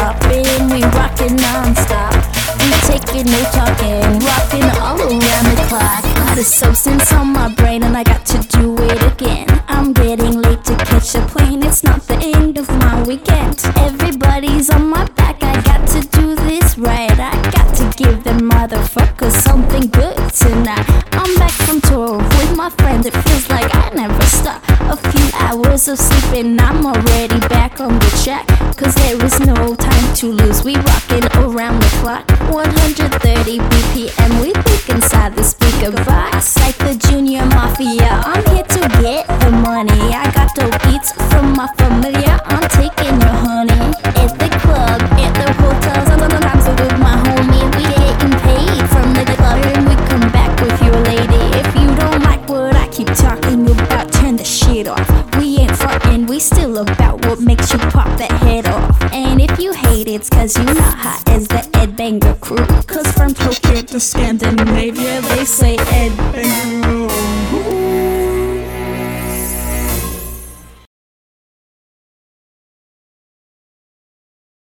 popping, we rockin' non-stop. We taking no talking, rockin' all around the clock. Got a substance on my brain and I got to do it again. I'm getting late to catch a plane, it's not the end of my weekend. Everybody's on my back, I got to do this right. I got to give them motherfuckers something good tonight. I'm back from tour with my friends, it feels like I never stop. A few hours of sleeping, I'm already back on the track. Cause there is no time to lose, we rockin' around the clock. 130 BPM, we think inside the speaker box. Like the Junior Mafia, I'm here to get the money. I got dope beats from my familiar, I'm taking your honey. At the club, at the hotels, sometimes with my homie. We getting paid from the club and we come back with your lady. If you don't like what I keep talking about, turn the shit off. We ain't frontin', we still about what makes you pop that head off. And if you hate it's cause you not hot as the Ed Banger crew. Cause from Tokyo to Scandinavia they say Ed Banger.